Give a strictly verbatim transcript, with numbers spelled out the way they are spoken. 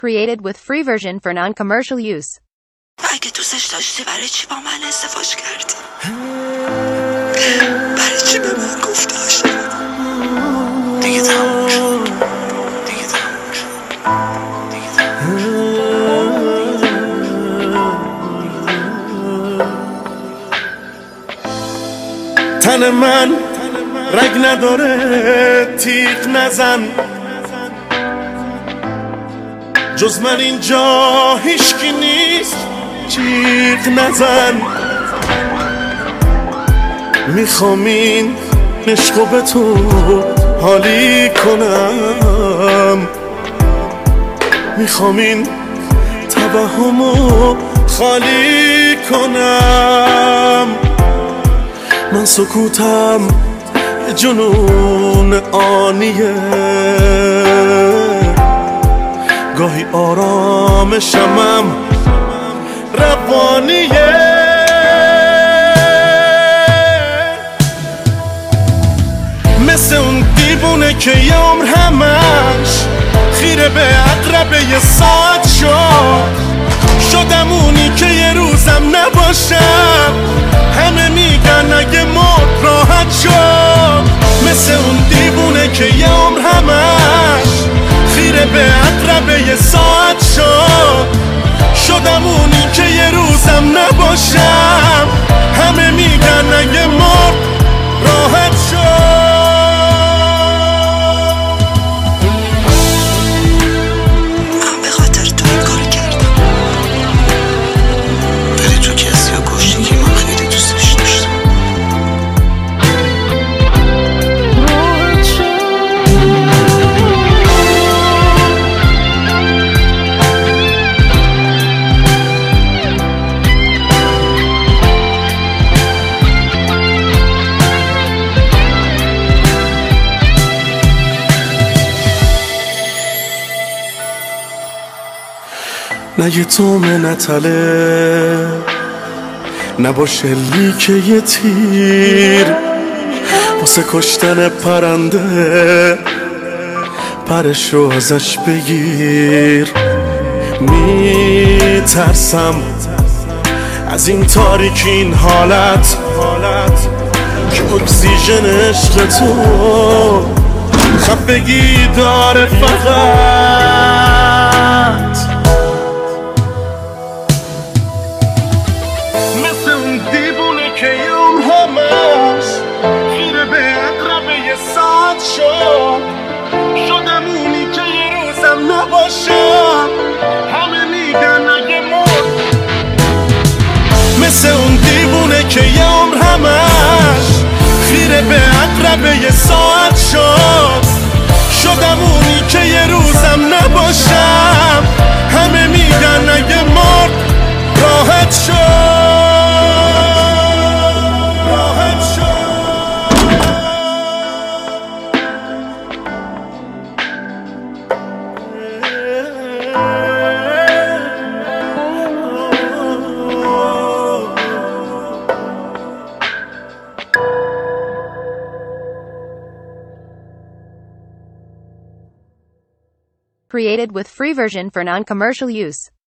Created with free version for non-commercial use. اگه دوستش داشتی برای چی با من ازدواج کردی؟ برای چی به من گفت عاشق؟ دیگه تموم شد. دیگه تموم شد. دیگه تموم شد. تن من رگ نداره، تیغ نزن، جز من اینجا هیچکی نیست، جیغ نزن. میخوام این عشقو به تو حالی کنم، میخوام این توهمو خالی کنم. من سکوتم یه جنون آنیه، گاهی آرامشمم روانیه. مثل اون دیوونه که یه عمر همش خیره به عقربه یه ساعت شد. شدم اونی که یه روزم نباشم، همه میگن اگه مرد راحت شد. مثل اون دیوونه که یه عمر همش خیره به عقربه یه ساعت شد. شدم اونی که یه روزم نباشم، همه میگن اگه مرد راحت شد. من به خاطر تو این کار کردم، ولی تو کسی رو کشتی که من خیلی دوستش داشتم. نه یه تومه نتله، نباشه لیکه یه تیر، واسه کشتن پرنده پرشو ازش بگیر. میترسم از این تاریکی، این حالت که اکسیژن عشق تو خفگی داره فقط. مثل اون دیوونه که یوم همش خیره به عقربه یه ساعت شد. شدم اونی که یه روزم نباشم، همه میگن اگه مرد. مثل اون دیوونه که یه عمر همش خیره به عقربه یه ساعت شد. شدم اونی که یه روزم نباشم، همه میگن اگه مرد راحت شد. Created with free version for non-commercial use.